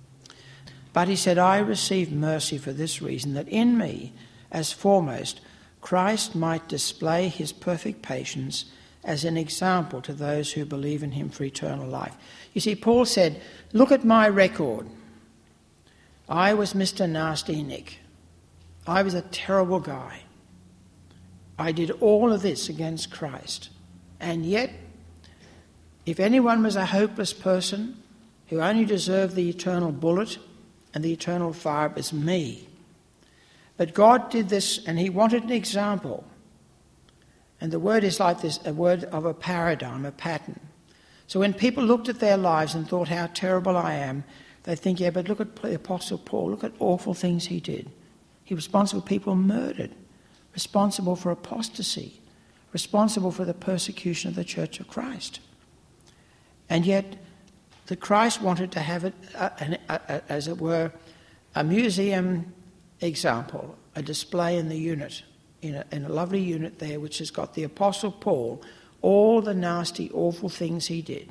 But he said, I received mercy for this reason, that in me, as foremost, Christ might display his perfect patience as an example to those who believe in him for eternal life. You see, Paul said, look at my record. I was Mister Nasty Nick. I was a terrible guy. I did all of this against Christ. And yet, if anyone was a hopeless person who only deserved the eternal bullet and the eternal fire, it was me. But God did this, and he wanted an example. And the word is like this, a word of a paradigm, a pattern. So when people looked at their lives and thought how terrible I am, they think, yeah, but look at the Apostle Paul, look at awful things he did. He was responsible for people murdered, responsible for apostasy, responsible for the persecution of the Church of Christ. And yet, the Christ wanted to have it, uh, an, uh, uh, as it were, a museum example, a display in the unit, in a, in a lovely unit there, which has got the Apostle Paul, all the nasty, awful things he did.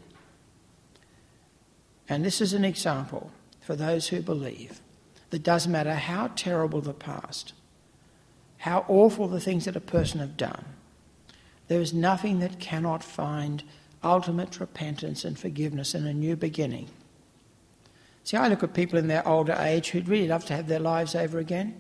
And this is an example for those who believe that doesn't matter how terrible the past, how awful the things that a person have done, there is nothing that cannot find ultimate repentance and forgiveness and a new beginning. See, I look at people in their older age who'd really love to have their lives over again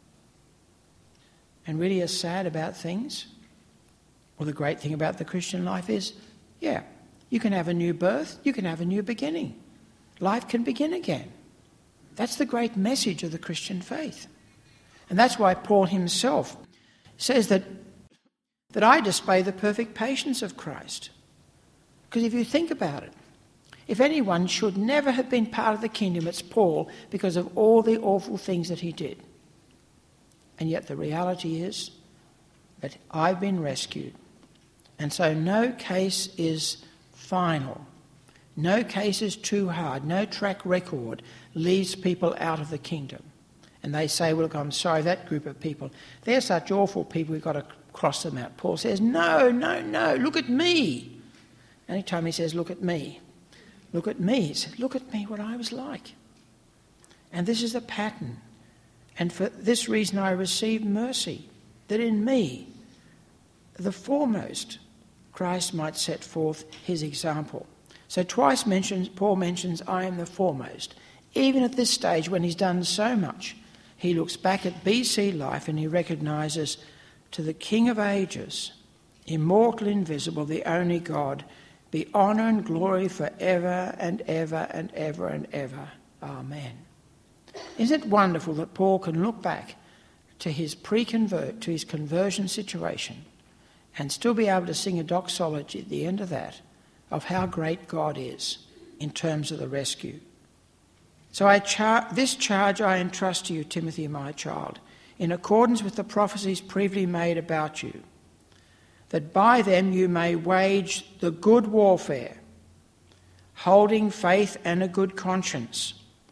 and really are sad about things. Well, the great thing about the Christian life is, yeah, you can have a new birth, you can have a new beginning. Life can begin again. That's the great message of the Christian faith. And that's why Paul himself says that, that I display the perfect patience of Christ. Because if you think about it, if anyone should never have been part of the kingdom, it's Paul, because of all the awful things that he did. And yet the reality is that I've been rescued. And so no case is final. No case is too hard. No track record leaves people out of the kingdom. And they say, well, look, I'm sorry, that group of people, they're such awful people, we've got to cross them out. Paul says, no, no, no, look at me. Anytime he says, look at me, look at me, he says, look at me, what I was like. And this is the pattern. And for this reason I received mercy, that in me, the foremost, Christ might set forth his example. So twice mentions, Paul mentions, I am the foremost. Even at this stage when he's done so much, he looks back at B C life and he recognises to the King of ages, immortal, invisible, the only God, be honour and glory forever and ever and ever and ever. Amen. Isn't it wonderful that Paul can look back to his pre-convert, to his conversion situation and still be able to sing a doxology at the end of that of how great God is in terms of the rescue. So I char- this charge I entrust to you, Timothy, my child, in accordance with the prophecies previously made about you, that by them you may wage the good warfare, holding faith and a good conscience.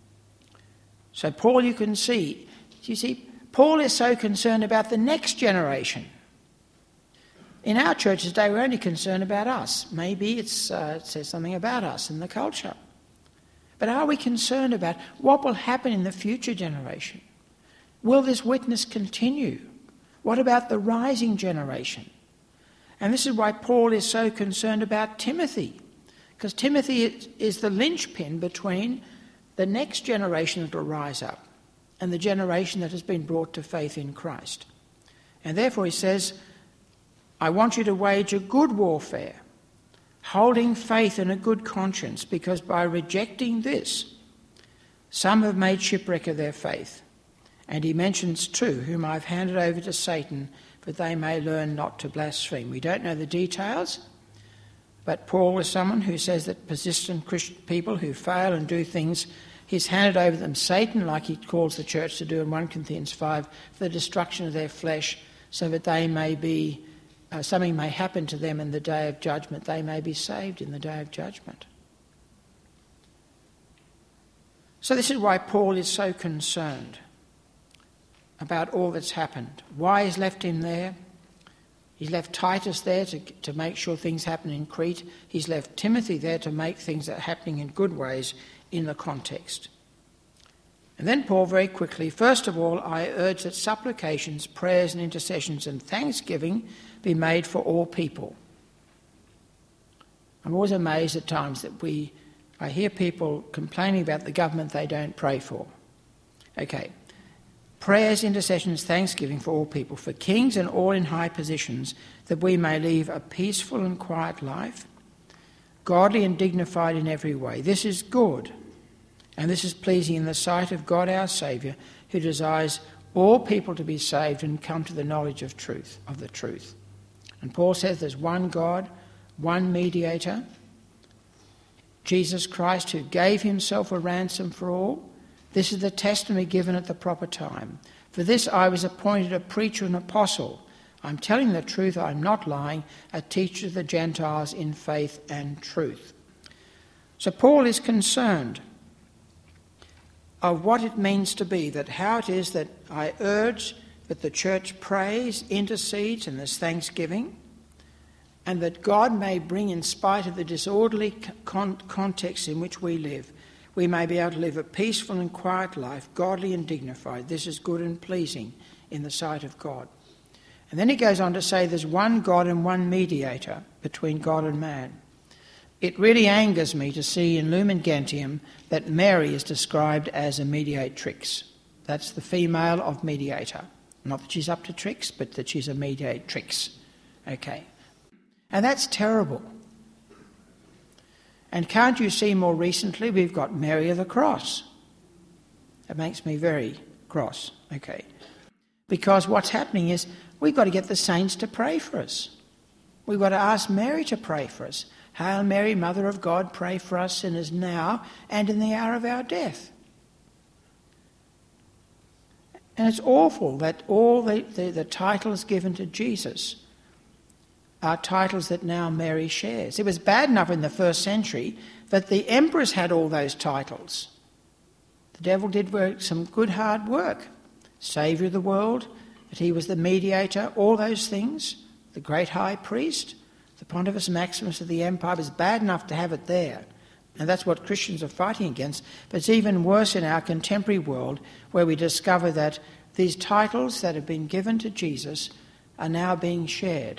So Paul, you can see, you see, Paul is so concerned about the next generation. In our church today, we're only concerned about us. Maybe it's, uh, it says something about us in the culture. But are we concerned about what will happen in the future generation? Will this witness continue? What about the rising generation? And this is why Paul is so concerned about Timothy, because Timothy is the linchpin between the next generation that will rise up and the generation that has been brought to faith in Christ. And therefore he says, I want you to wage a good warfare, holding faith and a good conscience, because by rejecting this, some have made shipwreck of their faith. And he mentions two, whom I've handed over to Satan, that they may learn not to blaspheme. We don't know the details, but Paul was someone who says that persistent Christian people who fail and do things, he's handed over them Satan, like he calls the church to do in First Corinthians five, for the destruction of their flesh, so that they may be, uh, something may happen to them in the day of judgment. They may be saved in the day of judgment. So this is why Paul is so concerned about all that's happened. Why he's left him there? He's left Titus there to, to make sure things happen in Crete. He's left Timothy there to make things that are happening in good ways in the context. And And then Paul very quickly, first of all, I urge that supplications, prayers and intercessions and thanksgiving be made for all people. I'm always amazed at times that we, I hear people complaining about the government they don't pray for. Okay. Prayers, intercessions, thanksgiving for all people, for kings and all in high positions, that we may live a peaceful and quiet life, godly and dignified in every way. This is good, and this is pleasing in the sight of God our Saviour, who desires all people to be saved and come to the knowledge of truth, of the truth. And Paul says there's one God, one mediator, Jesus Christ, who gave himself a ransom for all. This is the testimony given at the proper time. For this I was appointed a preacher and apostle. I'm telling the truth, I'm not lying, a teacher of the Gentiles in faith and truth. So Paul is concerned of what it means to be, that how it is that I urge that the church prays, intercedes, and there's thanksgiving, and that God may bring, in spite of the disorderly con- context in which we live, we may be able to live a peaceful and quiet life, godly and dignified. This is good and pleasing in the sight of God. And then he goes on to say there's one God and one mediator between God and man. It really angers me to see in Lumen Gentium that Mary is described as a mediatrix. That's the female of mediator. Not that she's up to tricks, but that she's a mediatrix. Okay. And that's terrible. And can't you see more recently we've got Mary of the Cross? That makes me very cross, okay. Because what's happening is we've got to get the saints to pray for us. We've got to ask Mary to pray for us. Hail Mary, Mother of God, pray for us sinners now and in the hour of our death. And it's awful that all the, the, the titles given to Jesus are titles that now Mary shares. It was bad enough in the first century that the emperors had all those titles. The devil did work some good hard work. Saviour of the world, that he was the mediator, all those things. The great high priest, the Pontifex Maximus of the empire. It was bad enough to have it there. And that's what Christians are fighting against. But it's even worse in our contemporary world, where we discover that these titles that have been given to Jesus are now being shared.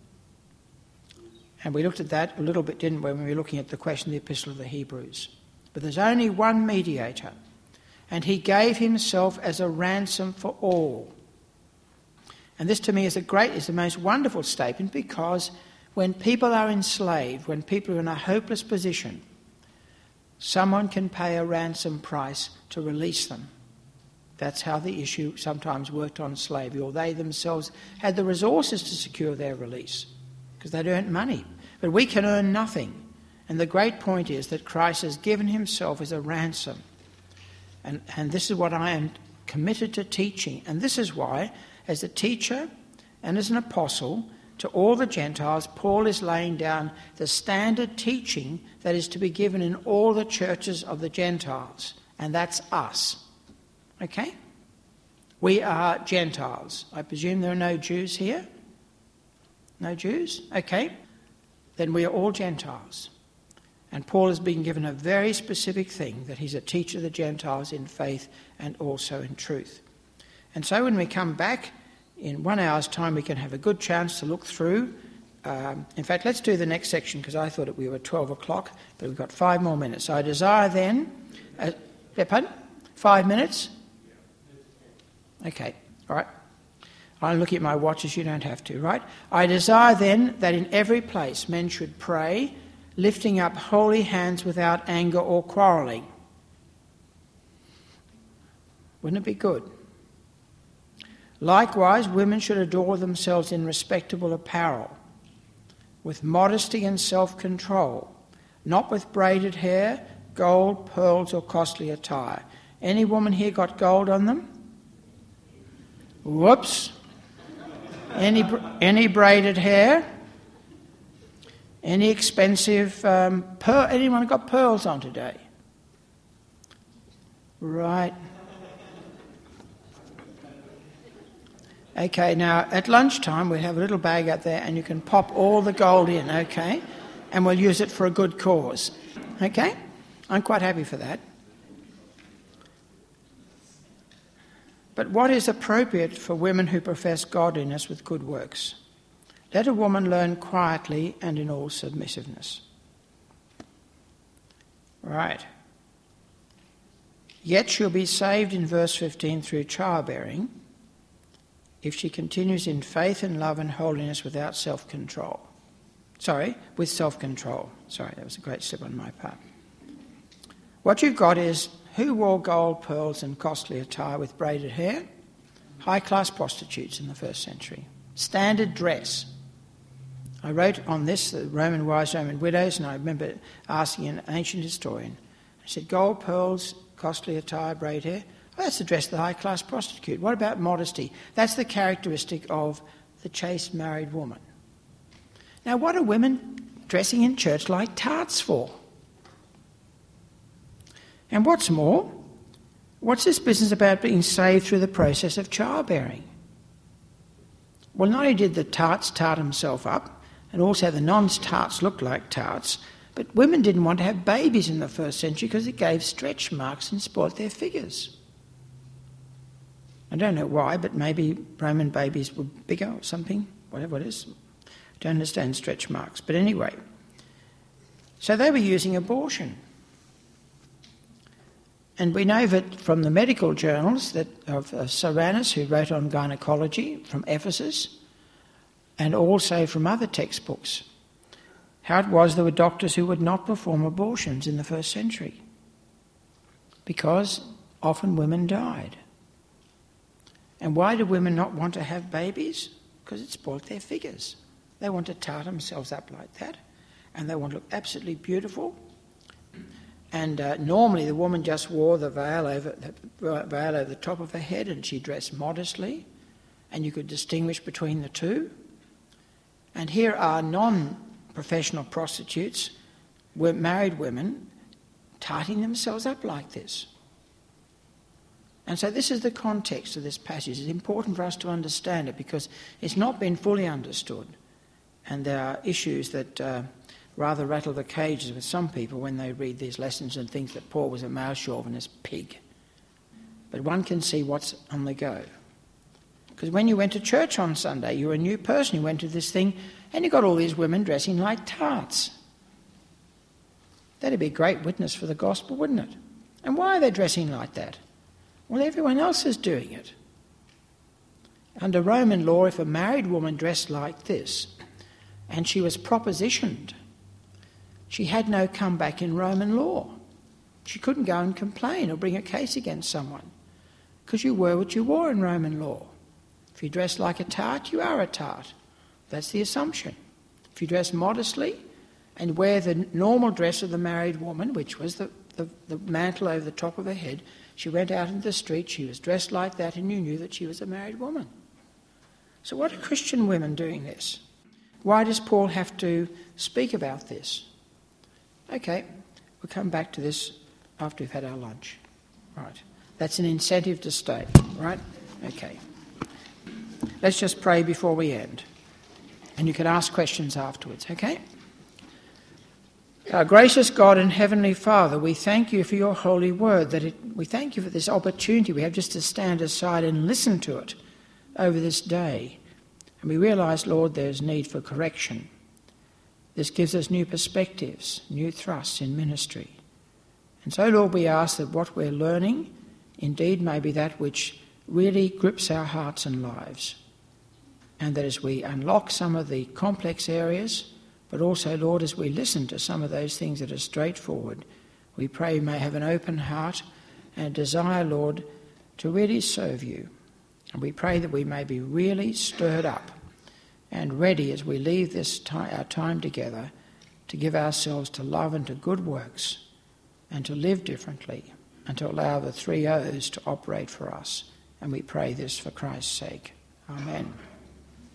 And we looked at that a little bit, didn't we, when we were looking at the question of the Epistle of the Hebrews. But there's only one mediator, and he gave himself as a ransom for all. And this to me is a great, is the most wonderful statement, because when people are enslaved, when people are in a hopeless position, someone can pay a ransom price to release them. That's how the issue sometimes worked on slavery, or they themselves had the resources to secure their release, because they'd earned money. But we can earn nothing. And the great point is that Christ has given himself as a ransom. And, and this is what I am committed to teaching. And this is why, as a teacher and as an apostle to all the Gentiles, Paul is laying down the standard teaching that is to be given in all the churches of the Gentiles. And that's us. Okay? We are Gentiles. I presume there are no Jews here? No Jews? Okay. Then we are all Gentiles. And Paul has been given a very specific thing, that he's a teacher of the Gentiles in faith and also in truth. And so when we come back in one hour's time, we can have a good chance to look through. Um, in fact, let's do the next section, because I thought we were twelve o'clock, but we've got five more minutes. So I desire then... Uh, pardon? Five minutes? Okay, all right. I'm looking at my watches, you don't have to, right? I desire then that in every place men should pray, lifting up holy hands without anger or quarrelling. Wouldn't it be good? Likewise, women should adorn themselves in respectable apparel, with modesty and self-control, not with braided hair, gold, pearls, or costly attire. Any woman here got gold on them? Whoops. Any any braided hair? Any expensive um, pearl? Anyone got pearls on today? Right. Okay, now at lunchtime we'll have a little bag out there and you can pop all the gold in, okay? And we'll use it for a good cause. Okay? I'm quite happy for that. But what is appropriate for women who profess godliness with good works? Let a woman learn quietly and in all submissiveness. Right. Yet she'll be saved in verse fifteen through childbearing if she continues in faith and love and holiness without self-control. Sorry, with self-control. Sorry, that was a great slip on my part. What you've got is, who wore gold, pearls and costly attire with braided hair? High-class prostitutes in the first century. Standard dress. I wrote on this, the Roman wives, Roman widows, and I remember asking an ancient historian. I said, gold, pearls, costly attire, braid hair. Well, that's the dress of the high-class prostitute. What about modesty? That's the characteristic of the chaste married woman. Now, what are women dressing in church like tarts for? And what's more, what's this business about being saved through the process of childbearing? Well, not only did the tarts tart himself up, and also the non-tarts looked like tarts, but women didn't want to have babies in the first century because it gave stretch marks and spoilt their figures. I don't know why, but maybe Roman babies were bigger or something, whatever it is. I don't understand stretch marks. But anyway, so they were using abortion. And we know that from the medical journals that of uh, Soranus, who wrote on gynecology from Ephesus, and also from other textbooks, how it was there were doctors who would not perform abortions in the first century because often women died. And why do women not want to have babies? Because it spoilt their figures. They want to tart themselves up like that, and they want to look absolutely beautiful. And uh, normally the woman just wore the veil over the veil over the top of her head, and she dressed modestly, and you could distinguish between the two. And here are non-professional prostitutes, married women, tarting themselves up like this. And so this is the context of this passage. It's important for us to understand it because it's not been fully understood. And there are issues that uh, rather rattle the cages with some people when they read these lessons and think that Paul was a male chauvinist pig. But one can see what's on the go. Because when you went to church on Sunday, you were a new person. You went to this thing and you got all these women dressing like tarts. That'd be a great witness for the gospel, wouldn't it? And why are they dressing like that? Well, everyone else is doing it. Under Roman law, if a married woman dressed like this and she was propositioned, she had no comeback in Roman law. She couldn't go and complain or bring a case against someone because you were what you wore in Roman law. If you dress like a tart, you are a tart. That's the assumption. If you dress modestly and wear the normal dress of the married woman, which was the, the, the mantle over the top of her head, she went out into the street, she was dressed like that, and you knew that she was a married woman. So what are Christian women doing this? Why does Paul have to speak about this? Okay, we'll come back to this after we've had our lunch. Right. That's an incentive to stay, right? Okay. Let's just pray before we end. And you can ask questions afterwards, okay? Our gracious God and Heavenly Father, we thank you for your holy word, that it, we thank you for this opportunity we have just to stand aside and listen to it over this day. And we realise, Lord, there's need for correction. This gives us new perspectives, new thrusts in ministry. And so, Lord, we ask that what we're learning indeed may be that which really grips our hearts and lives. And that as we unlock some of the complex areas, but also, Lord, as we listen to some of those things that are straightforward, we pray we may have an open heart and a desire, Lord, to really serve you. And we pray that we may be really stirred up and ready as we leave this time, our time together, to give ourselves to love and to good works and to live differently and to allow the three O's to operate for us. And we pray this for Christ's sake. Amen.